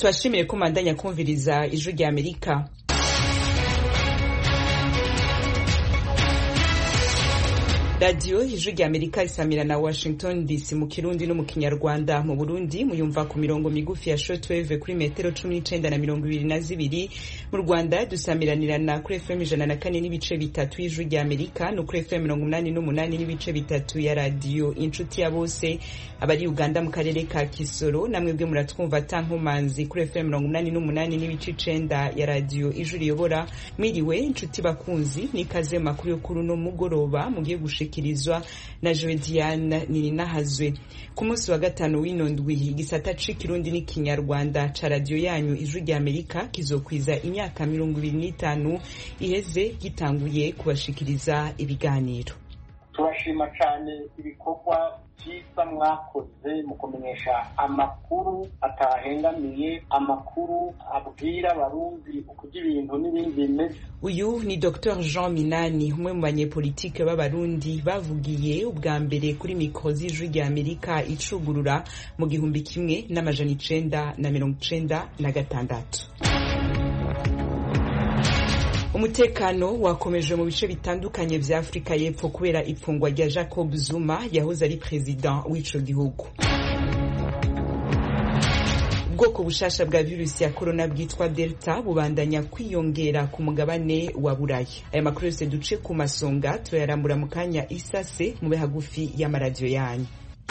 Twashimire ko mandanya kumviriza ijwi rya Amerika. Radio ijwi rya Amerika isamira na Washington DC mu Kirundi no mu Kinyarwanda. Mu Burundi muyumva ku mirongo migufi ya shortwave kuri metero 19 na 22. Mu Rwanda dusamiranirana kuri FM 104 n'ibice bitatu y'ijwi rya Amerika no kuri FM 88 n'ibice bitatu ya radio Inshuti ya Bose. Abari Uganda mu karere ka Kisoro namwe bwe muratwumva tankomanzi kuri FM 88 n'ibice 9 ya radio Ijwi riyobora. Mwiriwe inshuti bakunzi, nikaze makuru yo kuri no mugoroba mugiye kirizwa na Jodiane Nininahazwe. Ku munsi wa gatanu w'inondwi igisata c'ikirundi n'ikinyarwanda ca radio yanyu Ijwi rya Amerika kizokwiza imyaka 25 iheze gitanguye kubashikiriza ibiganiro. Turashima cyane ibikorwa byiza mwakoze mu kumenyesha amakuru atahengamiye, amakuru abwira abarundi ukugira ibintu n'ibindi bimeze. Uyu ni Dr Jean Minani, umwe mu banyepolitike b'abarundi bavugiye ubwa mbere kuri mikro z'Ijwi rya Amerika icugurura mu 1996. Umutekano wakomeje mu bice bitandukanye vya Afrika y'Epfo kubera ipfungwa rya Jacob Zuma yahoze ari president w'ico gihugu. Ubwoko bushasha bwa virusi ya corona bwitwa Delta bubandanya kwiyongera ku mugabane wa Buraya. Aya makuru yose duce ku masonga turayarambura mu kanya isase mu hagufi y'amaradiyo yanyu.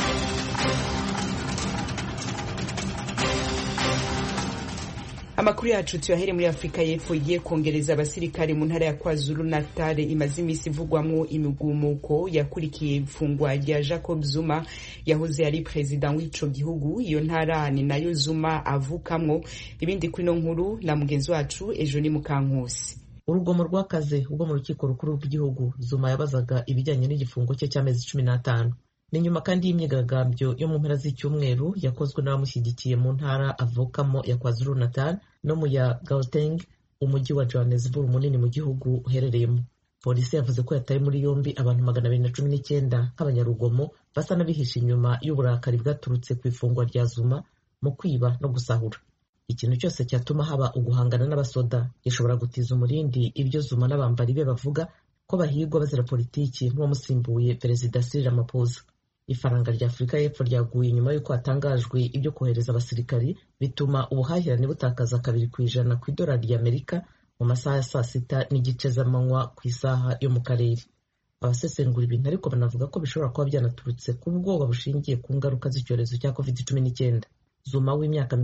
Amakuru yacu tuyahere muri Afrika y'Epfo igiye kongereza abasirikare mu ntara ya KwaZulu-Natal imaze imisi ivugwamwo imigumuko yakurikiye ifungwa rya Jacob Zuma yahoze ari president w'ico gihugu. Iyo ntara ni nayo Zuma avukamwo. Ibindi kwino nkuru na mugenzi wacu Ejoni Mukankusi. Urugomo rw'akaze ubwo mu rukiko rukuru rw'igihugu Zuma yabazaga ibijyanye n'igifungo cye cy'amezi 15. Ni nyuma kandi y'imyigaragambyo yo mu mpera z'icyumweru yakozwe n'abamushyigikiye mu ntara avukamo ya KwaZulu-Natal no mu ya Gauteng, umujyi wa Johannesburg munini mu gihugu uherereyemo. Polisi yavuze ko yataye muri yombi abantu 219 nk'abanyarugomo basa n'abihishe inyuma y'uburakari bwaturutse ku ifungwa rya Zuma mu kwiba no gusahura. Ikintu cyose cyatuma haba uguhangana n'abasoda gishobora gutiza umurindi ibyo Zuma n'abambari be bavuga ko bahigwa bazira politiki nk'uwamusimbuye Perezida Cyril Ramaphosa. Ifaranga rya Afrika y'Epfo ryaguye nyuma y'uko hatangajwe ibyo kohereza abasirikari bituma ubuhahirane butakaza 2% ku idolari ry'Amerika mu masaha ya saa 6:30 z'amanywa ku isaha yo mu karere. Abasesengura ibintu ariko banavuga ko bishobora kuba byanaturutse ku bwoba bushingiye ku ngaruka z'icyorezo cya COVID-19. Zuma w'imyaka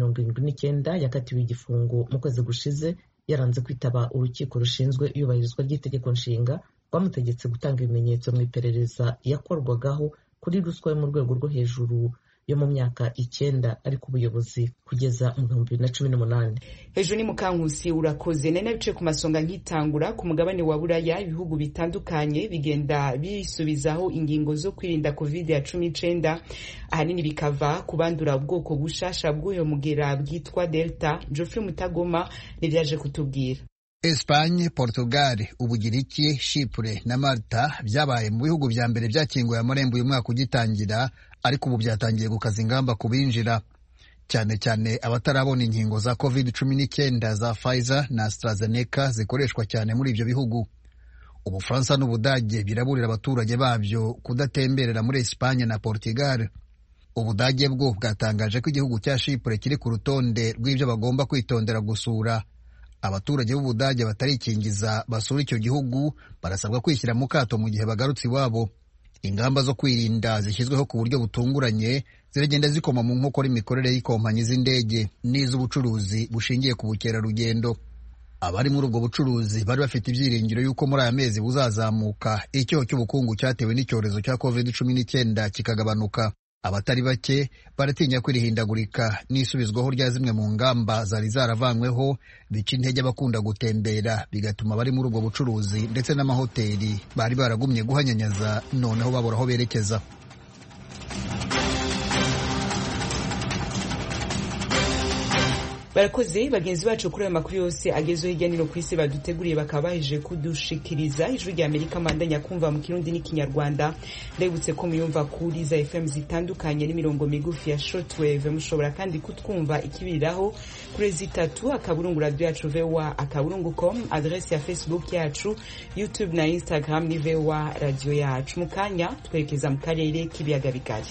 79 yakatiwe igifungo mu kwezi gushize yaranze kwitaba urukiko rushinzwe iyubahirizwa ry'itegeko nshinga rwamutegetse gutanga ibimenyetso mu iperereza yakorwagaho kuri ruswa yo mu rwego rwo hejuru yo mu myaka 9 ariko ubuyobozi kugeza mu 2018. Hejuru ni Mukankusi urakoze. Nene bice ku masonga nkitangura ku mugabane wa Buraya ibihugu bitandukanye bigenda bisubizaho ingingo zo kwirinda COVID-19 ahanini bikava kubandura ubwoko bushasha bw'uyo mugera bwitwa Delta. Geoffrey Mutagoma nivyaje kutubwira. Espagne, Portugal, Ubugiriki, Chypre na Malta byabaye mu bihugu vya mbere byakinguye amarembo uyu mwaka ugitangira, ariko ubu byatangiye gukaza ingamba kubinjira, cyane cyane abatarabona inkingo za COVID-19 za Pfizer na AstraZeneca zikoreshwa cyane muri ibyo bihugu. Ubufaransa n'Ubudage biraburira abaturage babyo kudatemberera muri Espagne na Portugal. Ubudage bwo bwatangaje ko igihugu cya Chypre kiri ku rutonde rw'ibyo bagomba kwitondera gusura. Abaturage b'Ubudage batarikingiza basura icyo gihugu barasabwa kwishyira mu kato mu gihe bagarutse iwabo. Ingamba zo kwirinda zishyizweho ku buryo butunguranye ziragenda zikoma mu nkokora imikorere y'ikompanyi z'indege n'iz'ubucuruzi bushingiye ku bukerarugendo. Abari muri ubwo bucuruzi bari bafite ibyiringiro y'uko muri aya mezi buzazamuka icyoho cy'ubukungu cyatewe n'icyorezo cya COVID-19 kikagabanuka. Abatari bake baratinya kwirihindagurika n'isubizwaho rya zimwe mu ngamba zari zaravanyweho bica intege abakunda gutembera, bigatuma bari muri ubwo bucuruzi ndetse n'amahoteli bari baragumye guhanyanyaza noneho babura aho berekeza. barakoze bagenzi bacu kuri ayo makuru yose agezweho hirya no hino ku isi baduteguriye bakaba baheje kudushikiriza. Ijwi rya Amerika mandanya kumva mu Kirundi n'ikinyarwanda. Ndebutse ko muyumva kuri za FM zitandukanye n'imirongo migufi ya shortwave. Mushobora kandi kutwumva ikibiriraho kuri zitatu akaburungu radio yacu VOA akaburungu.com, adresse ya Facebook yacu, YouTube na Instagram ni VOA radio yacu. Mukanya twerekeza mu karere k'ibiyaga bigari.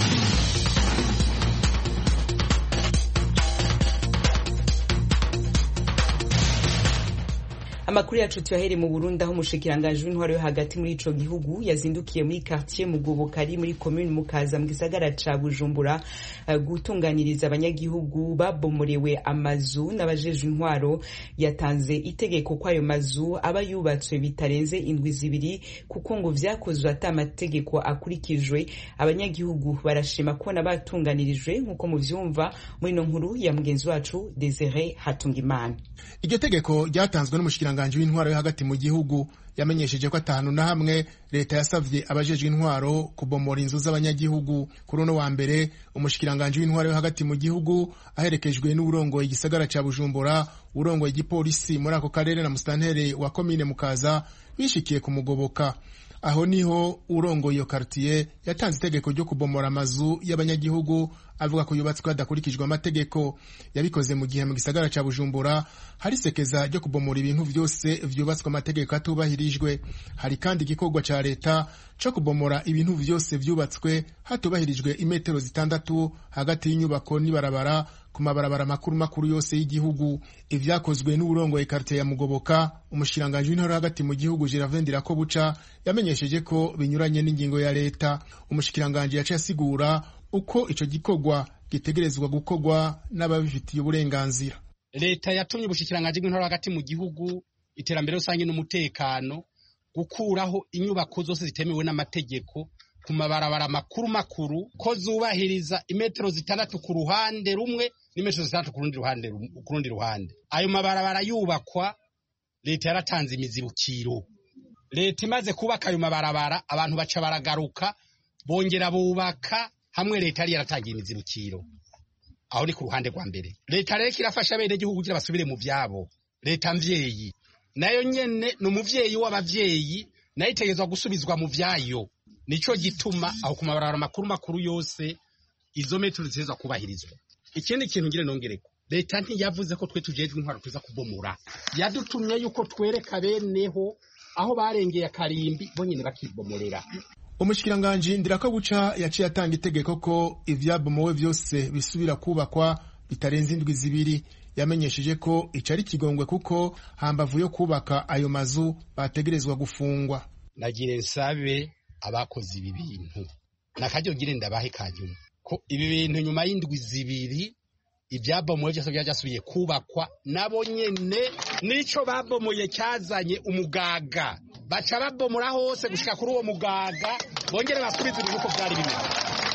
Amakuru yacu tuyahere mu Burundi aho umushikiranganje w'intwaro yo hagati muri ico gihugu yazindukiye muri quartier Mugobokari muri commune Mukaza mu gisagara ca Bujumbura gutunganiriza abanyagihugu babomorewe amazu n'abajeje intwaro. Yatanze itegeko kwayo mazu aba yubatswe bitarenze indwi zibiri kuko ngo vyakozwe atamategeko akurikijwe. Abanyagihugu barashima ko nabatunganirijwe nkuko muvyumva muri no nkuru ya mugenzi wacu Desire Hatungimana. Iryo tegeko ryatanzwe n'umushikiranganje w'intwaro yo hagati mu gihugu yamenyesheje ko atahanu na hamwe leta yasavye abajejwe intwaro kubomora inzu z'abanyagihugu. Kuri uno wa mbere umushikiranganje w'intwaro yo hagati mu gihugu aherekejwe n'uburongoye igisagara ca Bujumbura, urongoye igipolisi muri ako karere na mustantere wa commune Mukaza bishikiye ku Mugoboka. Aho niho urongoye iyo quartier yatanze itegeko ryo kubomora amazu y'abanyagihugu avuga ko yubatswe adakurikijwe amategeko. Yabikoze mu gihe mu gisagara ca Bujumbura hari sekeza ryo kubomora ibintu vyose vyubatswe amategeko atubahirijwe. Hari kandi igikorwa ca leta co kubomora ibintu vyose vyubatswe hatubahirijwe imetero 6 hagati y'inyubako n'ibarabara ku mabarabara makuru yose y'igihugu. Ivyakozwe n'uburongoye quartier ya Mugoboka, umushiranganje w'intoro hagati mu gihugu Jiravendira ko buca yamenyesheje ko binyuranye n'ingingo ya leta. Umushikiranganje yaciye asigura uko ico gikorwa gitegerezwa gukorwa n'ababifitiye uburenganzira. Leta yatumye ubushikiranganje bw'intoro hagati mu gihugu, iterambere rusange n'umutekano gukuraho inyubako zose zitemewe n'amategeko ku mabarabara makuru ko zubahiriza imetero 6 ku ruhande rumwe n'imetero 6 ku rundi ruhande. Ayo mabarabara yubakwa leta yaratanze imizibukiro. Leta imaze kubaka ayo mabarabara abantu baca baragaruka bongera bubaka hamwe leta yari yaratangiye imizibukiro. Aho ni ku ruhande rwa mbere. Leta rero kirafasha bene gihugu kugira basubire mu vyabo. Leta mvyeyi nayo nyene no muvyeyi w'abavyeyi nayo itegezwa gusubizwa mu vyayo. Nico gituma aho ku mabarabara makuru yose izo metero zitezwa kubahirizwa. Ikindi kintu ngire nongereko, leta ntiyavuze ko twe tujejwe intwaro tuza kubomora. Yadutumye yuko twereka beneho aho barengeye akarimbi bonyene bakibomorera. Umushikiranganje Ndirako buca yaciye atanga itegeko ko ivyabomowe vyose bisubira kubakwa bitarenze indwi zibiri. Yamenyesheje ko icari kigongwe kuko hambavu yo kubaka ayo mazu bategerezwa gufungwa. Nagire nsabe abakoze ibi bintu nakaryo ngire ndabahe kanyuma ko ibi bintu nyuma y'indwi zibiri ibyabomoye byose byasubiye kubakwa nabo nyene nico babomoye cyazanye umugaga baca babomora hose gushika kuri uwo mugaga bongere basubize uko byari bimeze.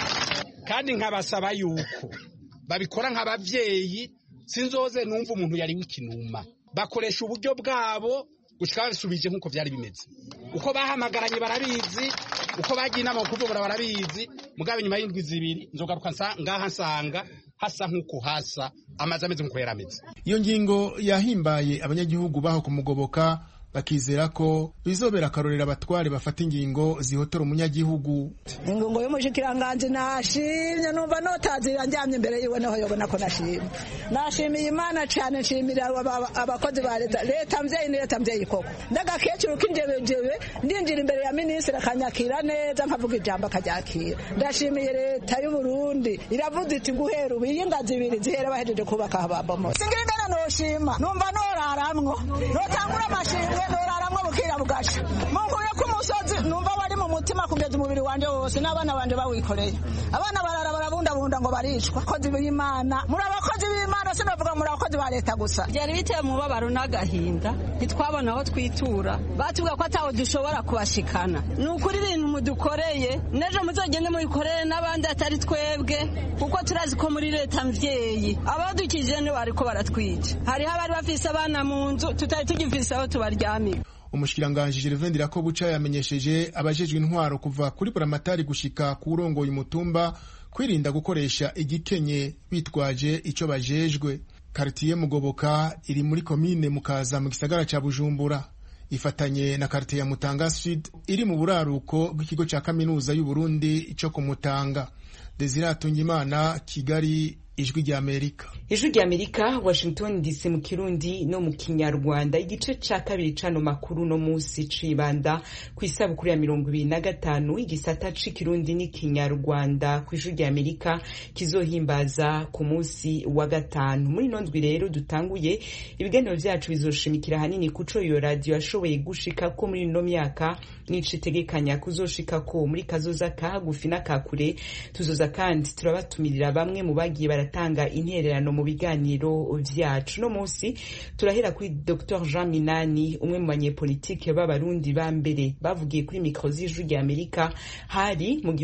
Kandi nkabasaba yuko babikora nk'abavyeyi sinzoze numva umuntu yari w'ikinuma bakoresha uburyo bwabo gushika basubije nkuko byari bimeze. Uko bahamagaranye barabizi, uko bagiye inama kuvubura barabizi. Mugabe nyuma y'indwi zibiri nzogaruka ngaha nsanga hasa nkuko hasa amazi ameze nkuko yarameze. Iyo ngingo yahimbaye abanyagihugu baho ku Mugoboka bakizera ko bizobera akarorera abatware bafata ingingo zihotora umunyagihugu. Ingingo y'umushikiranganje nashimye numva notazira njyamye imbere yiwe naho yobona ko nashimye. Nashimiye Imana cyane, nshimira abakozi ba leta mvyeyi koko. Ndagakecuru kinjebejebe ndinjira imbere ya ministre akanyakira neza nkavuga ijambo akajakira. Ndashimiye leta y'u Burundi iravuze iti guhera ubu ingazi ibiri zihera bahejeje kubaka ababomo. Singirindana noshima numva noraramwo notangura amashimwe noraramwo bukira bugasha. Munkuye ku musozi numva wari mu mutima kugeza umubiri wanje wose n'abana banje bawikoreye. Abana barara barabunda ngo baricwa. Kozi b'Imana muri abakozi b'Imana sinavuga muri abakozi ba leta gusa. Byari biteye umubabaro n'agahinda ntitwabona aho twitura batuvuga ko ataho dushobora kubashikana. Nukuri ibintu mudukoreye nejo muzogende mubikorere n'abandi atari twebwe kuko turazi ko muri leta mvyeyi abadukije ne bariko baratwica. Hariho abari bafise abana mu nzu tutari tugifise aho tubaryamira. Umushikiranganje Jiravendira ko buca yamenyesheje abajejwe intwaro kuva kuri buramatari gushika ku urongoye umutumba kwirinda gukoresha igikenye bitwaje ico bajejwe. Quartier Mugoboka iri muri komine Mukaza mu gisagara ca Bujumbura, ifatanye na quartier ya Mutanga Sud iri mu buraruko bw'ikigo ca kaminuza y'u Burundi cyo ku Mutanga. Desire Tungimana, Kigali, Ijwi rya Amerika. Ijwi rya Amerika, Washington DC mu Kirundi no mu Kinyarwanda. Igice ca kabiri cano makuru no musi cibanda ku isabukuru ya 25 igisata c'Ikirundi n'Ikinyarwanda ku Ijwi rya Amerika kizohimbaza ku musi wa gatanu. Muri nondwi rero dutanguye ibiganiro vyacu bizoshimikira hanini kuco iyo radio yashoboye gushika ko muri no myaka n'icitegekanya kuzoshika ko muri kazoza kagufi n'akakure. Tuzoza kandi turabatumirira bamwe mu bagiye baratanga intererano mu biganiro vyacu. No musi turahera kuri Dr Jean Minani, umwe mu banyepolitike b'abarundi ba mbere bavugiye kuri mikro z'Ijwi rya Amerika hari mu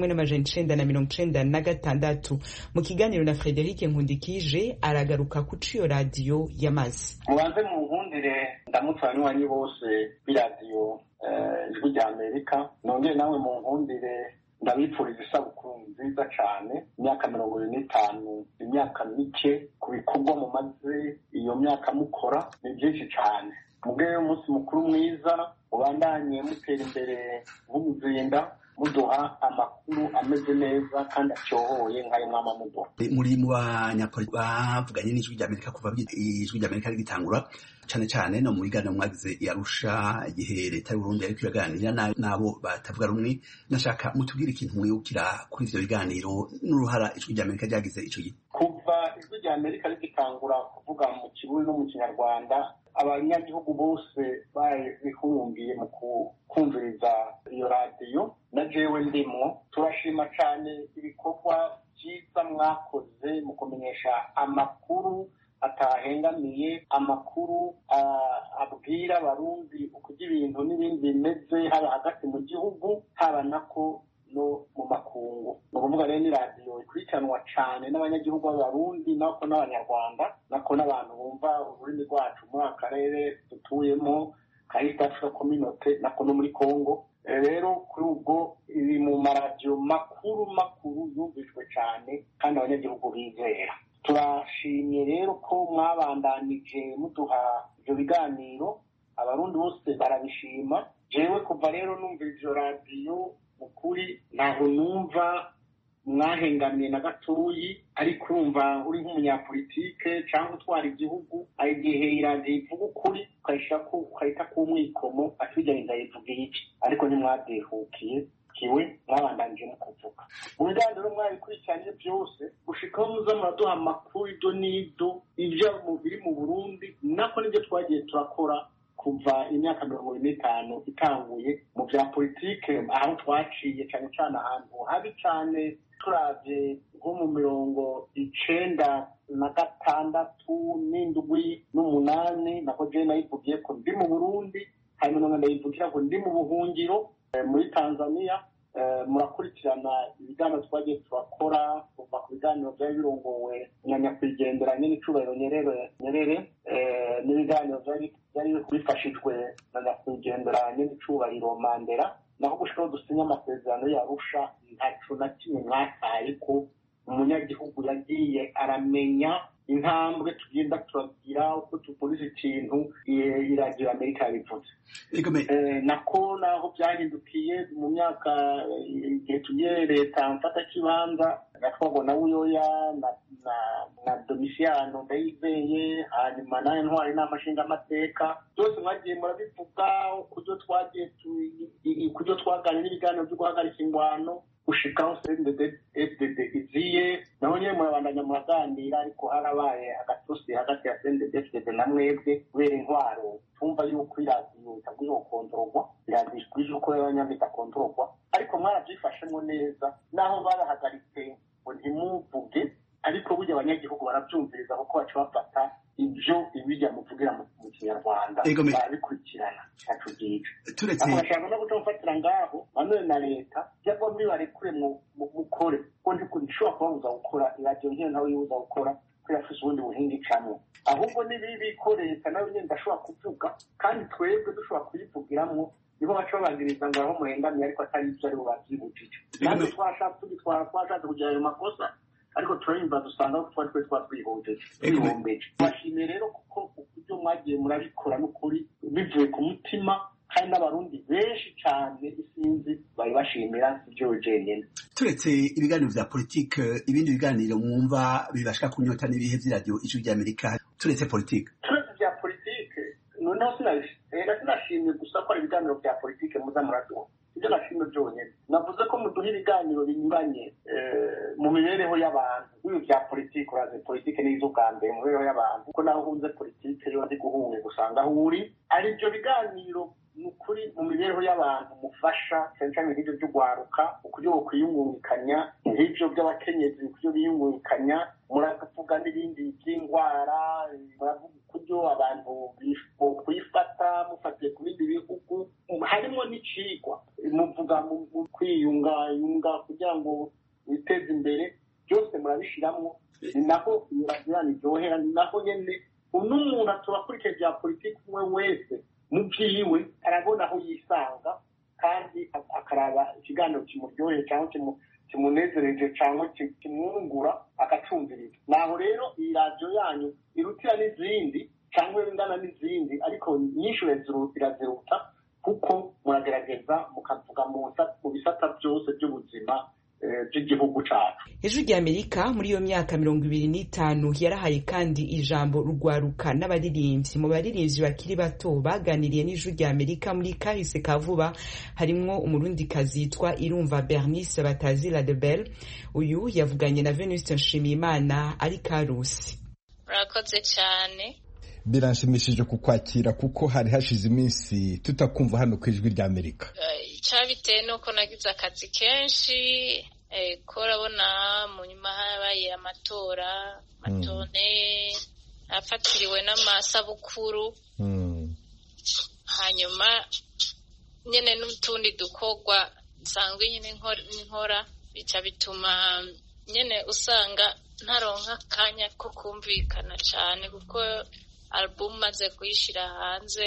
1996. Mu kiganiro na Frederic Nkundikije aragaruka ku ciyo radio yamaze. Mubanze mu nkundire ndamutse abanywanyi bose b'iradiyo Ijwi rya Amerika, nongeye nawe mu nkundire ndabipfuriza isabukuru nziza cyane, imyaka 25, imyaka mike ku bikorwa mumaze iyo myaka mukora ni byinshi cyane. Mubweye umunsi mukuru mwiza, ubandanye mutera imbere nk'umuzinda, muduha amakuru ameze neza kandi acyohoye nk'ayo mwama muduha. Muri mu banyapolitiki bavuganye n'Ijwi rya Amerika kuva Ijwi rya Amerika rigitangura, cyane cyane no muri gana mwagize yarusha igihe leta y'u Burundi ariko yaganira nabo batavuga rumwe. Nashaka mutubwire ikintu mwibukira kuri ivyo biganiro n'uruhara Ijwi rya Amerika ryagize ico gihe. Kuva Ijwi rya Amerika rigitangura kuvuga mu Kirundi no mu Kinyarwanda, abanyagihugu bose bihungiye mu kumviriza iyo radiyo, na jewe ndimo. Turashima cyane ibikorwa byiza mwakoze mu kumenyesha amakuru atahengamiye, amakuru abwira abarundi uko ibintu n'ibindi bimeze, haba hagati mu gihugu haba nako no mu makungu. Ni ukuvuga rero ni radiyo ikurikiranwa cyane n'abanyagihugu b'abarundi nako n'abanyarwanda, nako n'abantu bumva ururimi rwacu muri aka karere dutuyemo ka East Africa Community, nako no muri Congo. Rero kuri ubwo iri mu maradiyo makuru yumvishwe cyane kandi abanyagihugu bizera. Turashimye rero ko mwabandanije muduha ibyo biganiro, abarundi bose barabishima. Jewe kuva rero numva ivyo radiyo ukuri ntaho numva mwahengamiye na gatoyi, ariko urumva uri nk'umunyapolitike cyangwa utwara igihugu, igihe iradiyo ivuga ukuri ukahita ku mwikomo atujyanye ndayivuga iki, ariko ntimwadehukiye kiwe mwabandanije mu kuvuga. Mu biganiro mwabikurikiranye byose gushikaho muza muraduha amakuru ido n'ido ibyo biri mu Burundi, nako nibyo twagiye turakora kuva imyaka 25 itanguye mu bya politike, aho twaciye cyane cyane ahantu habi cyane. Turavye nko mu 1996 n'7 nako je nayivugiye ko ndi mu Burundi, hanyuma ndayivugira ko ndi mu buhungiro muri Tanzania. Murakurikirana ibiganiro twagiye turakora kuva ku biganiro byari birongowe na nyakwigendera n'icubahiro Nyerere, n'ibiganiro byari bifashijwe na nyakwigendera n'icubahiro Mandela, naho gushikaho dusinya amasezerano y'Arusha ntaco na kimwe mwataye ko umunyagihugu yagiye aramenya intambwe tugenda turagira uko tuvuriza ikintu iradiyo Amerika yabivuze. Nako naho byahindukiye mu myaka igihe tugiye leta mfata kibanza gatwago na Buyoya na Domitiano Ndayizeye, hanyuma nayo ntwari n'amashinga amateka, byose mwagiye murabivuga kujo twaganira n'ibiganiro byo guhagarika ingwano gushikaho CNDD-FDD iziye, naho nyine murabandanya muraganira, ariko harabaye agatosi hagati ya CNDD-FDD na mwebwe kubera intwaro. Tumva yuko iradiyo itagwiye gukontororwa, iradiyo ikwiye uko y'abanyamita kontororwa, ariko mwarabyifashemo neza, naho barahagaritse ngo ntimuvuge, ariko burya abanyagihugu barabyumviriza kuko baca bafata ibyo ibijya muvugira mu Kinyarwanda, barabikurikirana cyacu gice. Abashaka no gutomfatira ngaho bamwe na leta cyangwa muri barekure mu mukore ko ndikushobora kubabuza gukora iradiyo nk'iyo nawe yibuza gukora ko yafise ubundi buhinga icamwo, ahubwo nibibi ko leta nawe nyine ndashobora kuvuga kandi twebwe dushobora kuyivugiramwo, nibo baca babangiriza ngo aho muhengamiye ariko atari ibyo ari bo bavyibujije. Natwe twashatse kugira ayo makosa ariko turayumva dusanga ko twari twihombeje bashimiye rero kuko uburyo mwagiye murabikora n'ukuri bivuye ku mutima kandi n'abarundi benshi cyane isinzi bari bashimira ibyo jenyine. Turetse ibiganiro vya politike ibindi biganiro mwumva bibashaka kunyota n'ibihe vy'iradiyo Ijwi ry'Amerika turetse politike vya politike noneho sinashimye gusa ko ari ibiganiro vya politike muza muraduha ibyo nashimye byonyine navuze ko muduha ibiganiro binyuranye mu mibereho y'abantu ibi vya politike uraze politike n'izo bwa mbere mu mibereho y'abantu kuko naho uhunze politike yo ndi guhunga gusanga aho uri ari ibyo biganiro ni ukuri mu mibereho y'abantu mufasha cyane cyane nk'ibyo by'ugwaruka ukuryo kwiyungungikanya nk'ibyo by'abakenyezi ukuryo biyungungikanya muravuga n'ibindi by'indwara muravuga ukuryo abantu kwifata mufatiye ku bindi bihugu harimo n'icigwa muvuga mu kwiyungayunga kugira ngo witeze imbere byose murabishiramwo ni naho iryohera ni naho nyene n'umuntu atubakurikije bya politiki umwe wese mu byiwe arabona aho yisanga kandi akaraba ikiganiro kimuryoheye cyangwa kimunezereje cyangwa kimwungura agacumviriza. Naho rero iyi radiyo yanyu irutira n'izindi cyangwa ingana n'izindi ariko nyinshi iraziruta kuko muragerageza mukavuga mu bisata byose by'ubuzima by'igihugu cyacu. Ijwi ry'Amerika muri iyo myaka 25 yarahaye kandi ijambo rugwaruka n'abaririmbyi mu baririmbyi bakiri bato baganiriye n'Ijwi ry'Amerika muri kahise kavuba harimwo umurundikazi yitwa Irumva Bernice Batazira de Belle. Uyu yavuganye na Venuste Nshimiyimana ari Karusi. Murakoze cyane. Biranshimishije kukwakira kuko hari hashize iminsi tutakumva hano ku Ijwi ry'Amerika. Cyabiteye nuko nagize akazi kenshi ko urabona mu nyuma habaye amatora matone afatiriwe n'amasabukuru hanyuma nyene n'utundi dukorwa nsanzwe nyene nkora bica bituma nyene usanga ntaronka akanya ko kumvikana cyane kuko album maze kuyishira hanze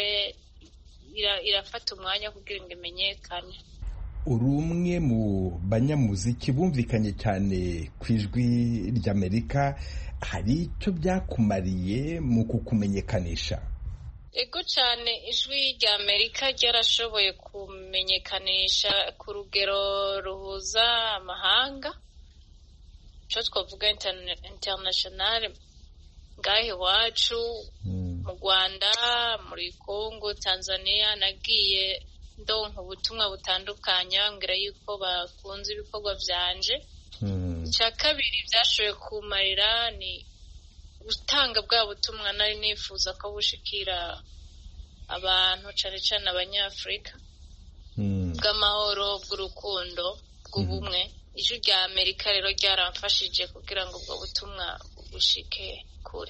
irafata umwanya kugira ngo imenyekane. Uri umwe mu banyamuziki bumvikanye cyane ku Ijwi ry'Amerika, hari icyo byakumariye mu kukumenyekanisha? Ego cyane, Ijwi ry'Amerika ryarashoboye kumenyekanisha ku rugero ruhuza amahanga, cyo twavuga international, ngahe iwacu mu Rwanda, muri Congo, Tanzania. Nagiye ndonka ubutumwa butandukanye bambwira yuko bakunze ibikorwa byanje. Icya kabiri byashoboye kumarira ni gutanga bwa butumwa nari nifuza ko bushikira abantu cyane cyane abanyafurika, bw'amahoro, bw'urukundo, bw'ubumwe. Ijwi ry'Amerika rero ryaramfashije kugira ngo ubwo butumwa bushike kure.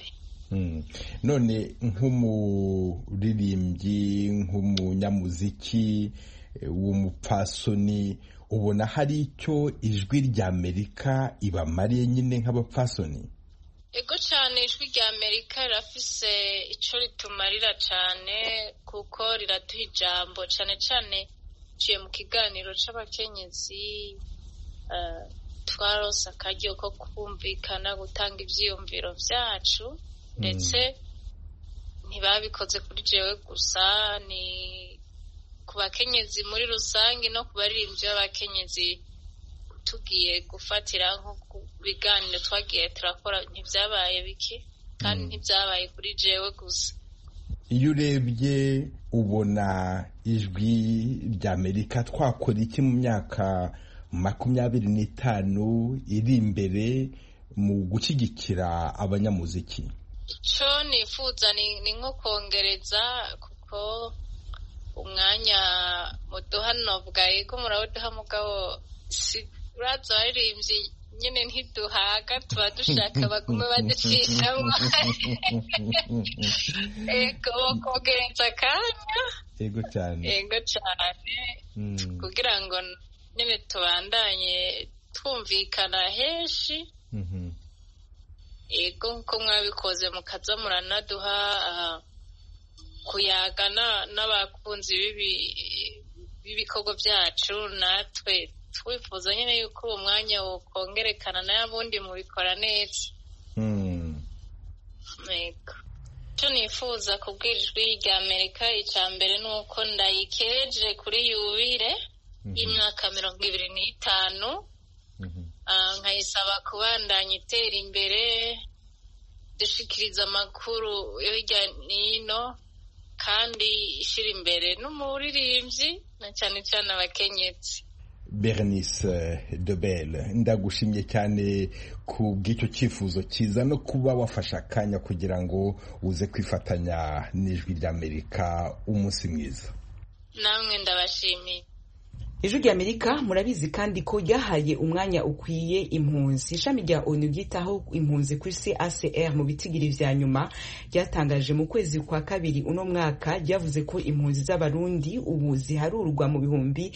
None nk'umuririmbyi, nk'umunyamuziki w'umupfasoni, ubona hari icyo Ijwi ry'Amerika ibamariye nyine nk'abapfasoni? Ego cyane, Ijwi ry'Amerika rirafise icyo ritumarira cyane kuko riraduha ijambo, cyane cyane ciye mu kiganiro c'abakenyezi. Twarose akaryo ko kumvikana, gutanga ivyiyumviro vyacu, ndetse ntibabikoze kuri jewe gusa, ni ku bakenyezi muri rusange no ku baririmbyi b'abakenyezi. Tugiye gufatira nko ku biganiro twagiye turakora, ntibyabaye bike kandi ntibyabaye kuri jewe gusa. Iyo urebye ubona Ijwi ry'Amerika twakora iki mu myaka 25 iri imbere mu gushyigikira abanyamuziki? Icyo nifuza ni nko kongereza, kuko umwanya muduha novuga yego murawuduha mugabo uraza baririmbyi nyine ntiduhaga, tuba dushaka bagume baducishamo. Ego kongereza akanya. Ego cyane. Ego cyane. Kugira ngo nyine tubandanye twumvikana henshi. Ego nko mwabikoze mukaza muranaduha kuyagana n'abakunzi b'ibikorwa byacu, natwe twifuza nyine yuko uwo mwanya wokongerekana n'abundi mubikora neza. Yego. Icyo nifuza kubwira ijwi rya Amerika icya mbere ni uko ndayikeje kuri yubire y'imyaka 25, nkayisaba kubandanya itera imbere, dushikiriza amakuru yo hirya n'ino, kandi ishira imbere n'umuririmbyi na cyane cyane abakenyezi. Bernice Debel, ndagushimye cyane ku bw'icyo cyifuzo cyiza no kuba wafashe akanya kugira ngo uze kwifatanya n'ijwi ry'Amerika. Umunsi mwiza. Namwe ndabashimiye. Ijwi ry'Amerika murabizi kandi ko ryahaye umwanya ukwiye impunzi. Ishami rya ONU ryitaho impunzi kuri CACR mu bitigiri vya nyuma ryatangaje mu kwezi kwa kabiri uno mwaka, ryavuze ko impunzi z'abarundi ubu ziharurwa mu bihumbi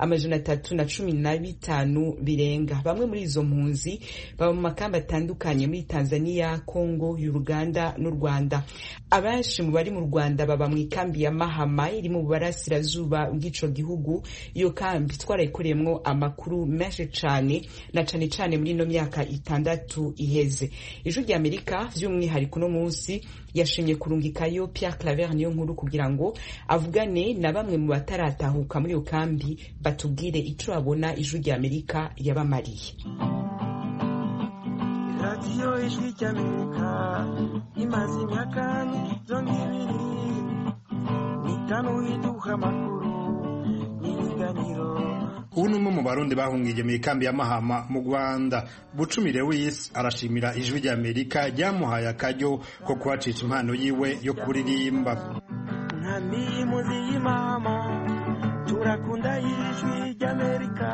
315 birenga. Bamwe muri izo mpunzi baba mu makamba atandukanye muri Tanzania, Congo, Uganda n'u Rwanda. Abenshi mu bari mu Rwanda baba mu ikambi ya Mahama iri mu burasirazuba bw'ico gihugu. Iyo kambi twarayikoreyemwo amakuru menshi cane na cane cane muri no myaka 6 iheze. Ijwi ry'Amerika vy'umwihariko no munsi yashimye kurungikayo Pierre Claver niyo nkuru kugira ngo avugane na bamwe mu bataratahuka muri iyo kambi batubwire ico babona Ijwi ry'Amerika yabamariye. Radio Ijwi ry'Amerika imaze imyaka ibiri nitanu iduha amakuru. Ubu ni umwe mu Barundi bahungiye mu ikambi ya Mahama mu Rwanda. Bucumire w'isi arashimira Ijwi ry'Amerika ryamuhaye akaryo ko kuhacisha impano yiwe yo kuririmba. Nkambi muzi y'Imahama turakunda Ijwi ry'Amerika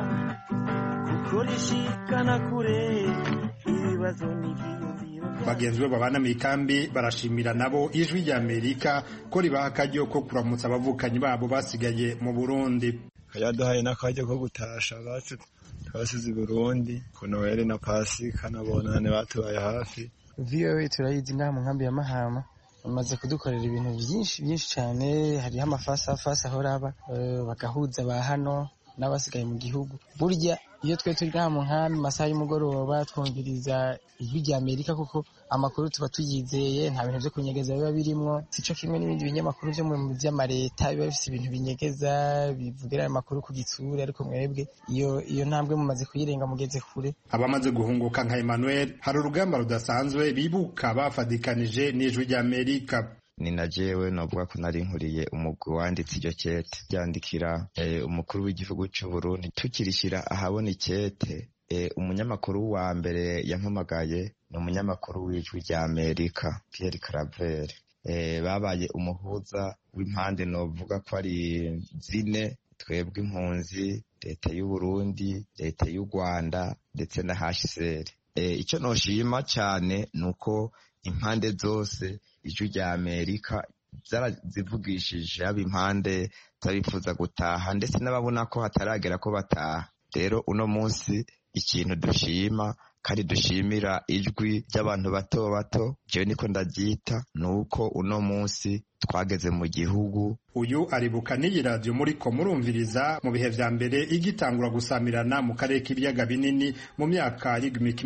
kuko rishikana kure ibibazo n'ivyiyumviro. Bagenzi be babana mu ikambi barashimira nabo Ijwi ry'Amerika ko ribaha akaryo ko kuramutsa abavukanyi babo basigaye mu Burundi. Yaduhaye n'akaryo ko gutasha abacu twasize i Burundi ku Noheli na Pasika na Bonane batubaye hafi. VOA turayizi ngaha mu nkambi ya Mahama, bamaze kudukorera ibintu byinshi cyane. Hariho amafasa ahora aba bagahuza ba hano n'abasigaye mu gihugu. Burya iyo twe turi ngaha mu nkambi masaha y'umugoroba twumviriza Ijwi ry'Amerika kuko amakuru tuba tuyizeye, nta bintu byo kunyegeza biba birimwo. Sico kimwe n'ibindi binyamakuru byo mu by'amareta biba bifite ibintu binyegeza bivugira amakuru ku gitsura, ariko mwebwe iyo ntambwe mumaze kuyirenga mugeze kure. Abamaze guhunguka nka Emmanuel hari urugamba rudasanzwe bibuka bafadikanije n'Ijwi ry'Amerika. Ni na jewe novuga ko nari nkuriye umugwi wanditse iryo kete ryandikira umukuru w'igihugu cy'u Burundi. Tukirishira ahabona ikete, umunyamakuru wa mbere yampamagaye ni umunyamakuru w'Ijwi ry'Amerika Pierre Claver. Babaye umuhuza w'impande novuga ko ari zine, twebwe impunzi, leta y'u Burundi, leta y'u Rwanda ndetse na HCR. Icyo noshima cyane nuko impande zose Ijwi ry'Amerika zarazivugishije, aba impande turifuza gutaha ndetse n'ababona ko hataragera ko bataha. Rero uno munsi ikintu dushima kandi dushimira ijwi ry'abantu bato bato, jewe niko ndabyita, nuko uno munsi twageze mu gihugu. Uyu aribuka n'iyi radio muriko murumviriza mu bihe vya mbere igitangura gusamirana mu karere k'ibiyaga binini mu myaka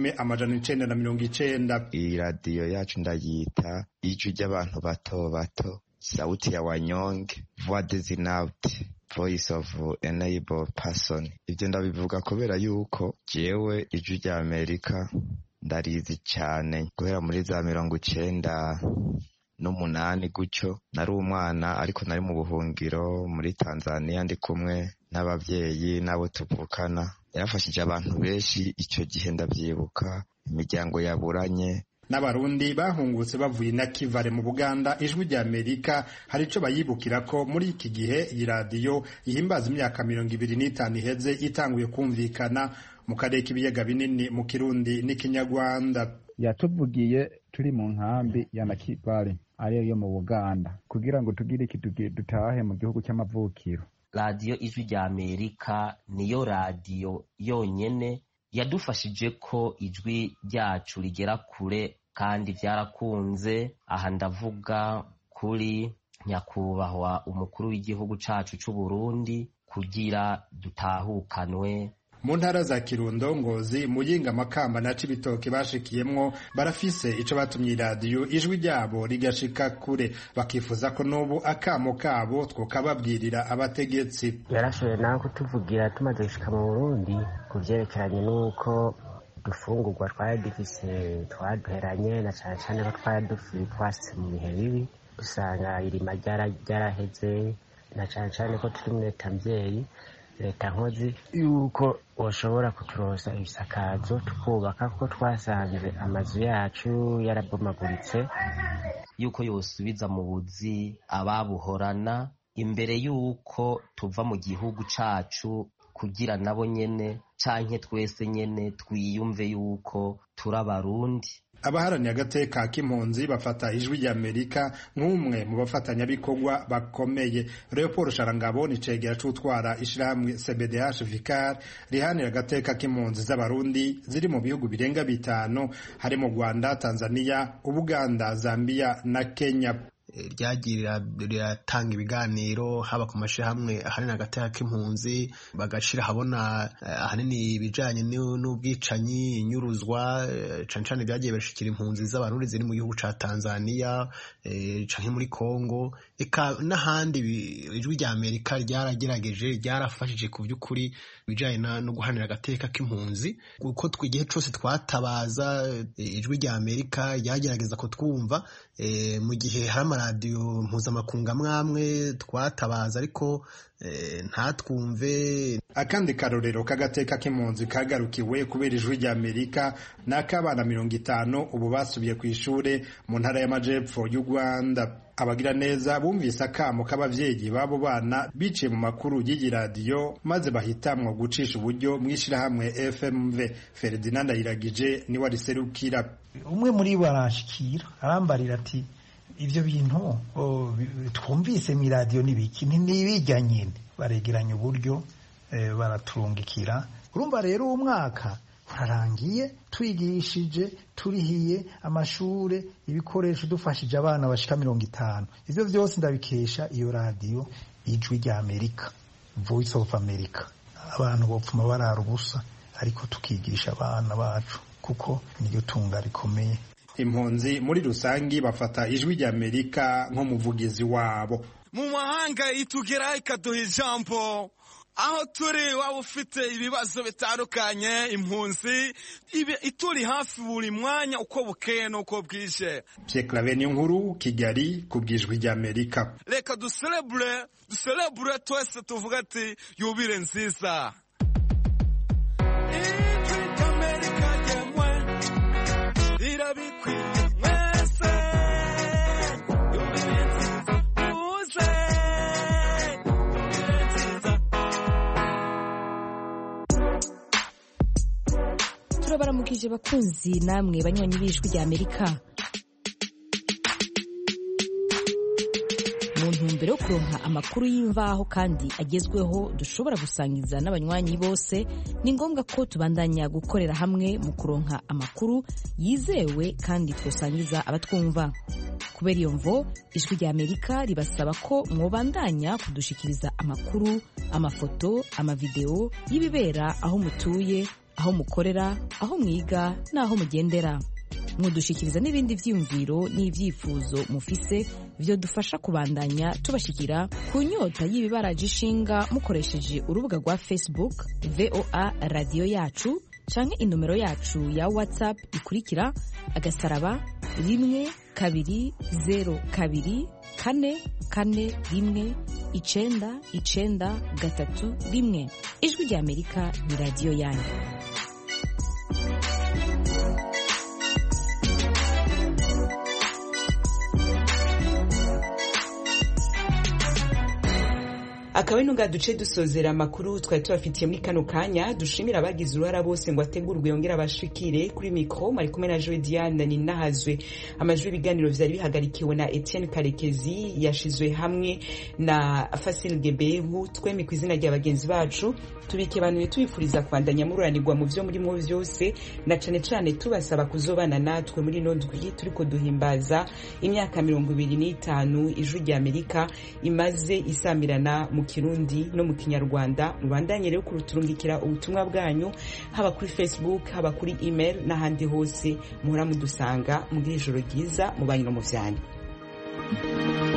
y'1990. Iyi radio yacu ndayita ijwi ry'abantu bato bato, sauti ya wanyonge, voix des inaudibles, voice of enable person. Ibyo ndabivuga kubera yuko jewe Ijwi ry'Amerika ndarizi cyane guhera muri za 1998 gutyo. Nari umwana ariko nari mu buhungiro muri Tanzania ndi kumwe n'abavyeyi nabo tuvukana. Yarafashije abantu benshi icyo gihe ndavyibuka, imiryango yaburanye. N'abarundi bahungutse bavuye na Kivale mu Buganda. Ijwi ry'Amerika hari ico bayibukira ko muri iki gihe iyi radio ihimbaza imyaka 25 iheze itanguye kumvikana mu karere k'ibiyaga binini mu Kirundi n'Ikinyarwanda. Yatuvugiye turi mu nkambi ya Nakivale ariyo mu Buganda kugira ngo tugire iki dutahe mu gihugu cy'amavukiro. Radio Ijwi ry'Amerika niyo radio yonyene yadufashije ko ijwi ryacu rigera kure kandi byarakunze. Aha ndavuga kuri nyakubahwa umukuru w'igihugu cacu c'u Burundi kugira dutahukanwe mu ntara za Kirundo, Ngozi, Muyinga, Makamba na Cibitoke bashikiyemwo barafise ico batumye iradiyo ijwi ryabo rigashika kure, bakifuza ko n'ubu akamo kabo twokababwirira abategetsi. Yarashoboye nawe kutuvugira tumaze gushika mu Burundi ku vyerekeranye n'uko dufungurwa twari dufise twaduheranye, na cane cane ko twari twasitse mu bihe bibi, usanga irima ryaraheze, na cane cane ko turi muri leta mvyeyi, leta nkozi, yuko bashobora kuturosa ibisakazo tukubaka, kuko twasanze amazu yacu yarabomaguritse, yuko yosubiza mu buzi ababuhorana imbere yuko tuva mu gihugu cacu, kugira nabo nyene canke twese nyene twiyumve yuko turi Abarundi. Abaharaniye agateka k'impunzi bafata ijwi ry'Amerika nk'umwe mu bafatanyabikorwa bakomeye. Leopold Sharangabo ni cegera c'utwara ishirahamwe CBDH Vicar rihanira agateka k'impunzi z'Abarundi ziri mu bihugu birenga 5 harimo Rwanda, Tanzania, Ubuganda, Zambia na Kenya. Ryagira riratanga ibiganiro haba ku mashirahamwe ahanini agateka k'impunzi, bagashira habona ahanini ibijanye n'ubwicanyi, inyuruzwa, cane cane byagiye bashikira impunzi z'Abarundi ziri mu gihugu ca Tanzania, canke muri Kongo, eka n'ahandi. Ijwi rya Amerika ryaragerageje, ryarafashije ku by'ukuri bijanye no guhanira agateka k'impunzi, kuko twigihe cose twatabaza ijwi rya Amerika ryagerageza ko twumva, mu gihe hari amaradiyo mpuzamakungu amwe twatabaza ariko ntatwumve. Akandi karorero k'agateka k'impunzi kagarukiwe kubera ijwi rya Amerika n'akabana 50 ubu basubiye ku ishure mu ntara y'Amajepfo y'u Rwanda. Abagira neza bumvise akamo k'abavyeyi babo bana biciye mu makuru y'igi radiyo, maze bahitamwo gucisha uburyo mw'ishirahamwe FMV. Ferdinand Ayiragije ni wariserukira. Umwe muri bo arashikira arambarira ati ivyo bintu twumvise mu radio nibiki ntibijya nyine, baregeranya uburyo baraturungikira. Urumva rero umwaka urarangiye, twigishije, turihiye amashure, ibikoresho, dufashije abana bashika 50. Ivyo vyose ndabikesha iyo radio ijwi rya Amerika, Voice of America. Abantu bopfuma barara ubusa, ariko tukigisha abana bacu kuko niyo tunga rikomeye. Impunzi muri rusangi bafata ijwi rya Amerika nk'umuvugizi wabo. Mu mahanga itugera ikaduha ijambo, aho turi waba ufite ibibazo bitandukanye, impunzi ituri hafi buri mwanya uko bukeye n'uko bwije. Pierre Claver Niyonkuru, Kigali, ku bw'ijwi rya Amerika. Reka ducelebre twese tuvuga ati yubire nziza. Turabaramukije bakunzi namwe banywanyi b'ijwi rya Amerika. Mu ntumbero yo kuronka amakuru y'imvaho kandi agezweho dushobora gusangiza n'abanywanyi bose, ni ngombwa ko tubandanya gukorera hamwe mu kuronka amakuru yizewe kandi twosangiza abatwumva. Kubera iyo mvo, ijwi rya Amerika ribasaba ko mwobandanya kudushikiriza amakuru, amafoto, amavideo y'ibibera aho mutuye, aho mukorera, aho mwiga n'aho mugendera. Mudushikiriza n'ibindi vyiyumviro n'ivyifuzo mufise vyo dufasha kubandanya tubashikira ku nyota y'ibibaraje ishinga mukoresheje urubuga rwa Facebook VOA Radio Yacu, canke inomero yacu ya WhatsApp ikurikira *1kabiri 0kabiri 441 Ijwi rya Amerika ni radio yanyu. akaba ino duce dusozera amakuru twari tubafitiye muri kano kanya. Dushimira abagize uruhara bose ngo ategurwe yongera abashikire. Kuri mikro mari kumwe na Joy Diane Ninahazwe. Amajwi ibiganiro vyari bihagarikiwe na Etienne Karekezi, yashizwe hamwe na Fasil Gebehu. Twemi kwizina rya bagenzi bacu tubike banuye tubifuriza kwandanya mururanirwa mu vyo muri mwo vyose, na cane cane tubasaba kuzobana natwe muri no ndwi turiko duhimbaza imyaka 25 ijwi rya Amerika imaze isamirana mu Kirundi no mu Kinyarwanda. Mubandanye rero kuruturungikira ubutumwa bwanyu haba kuri Facebook, haba kuri email n'ahandi hose muhora mudusanga. Mugire ijoro ryiza mu banyu no mu vyanyu.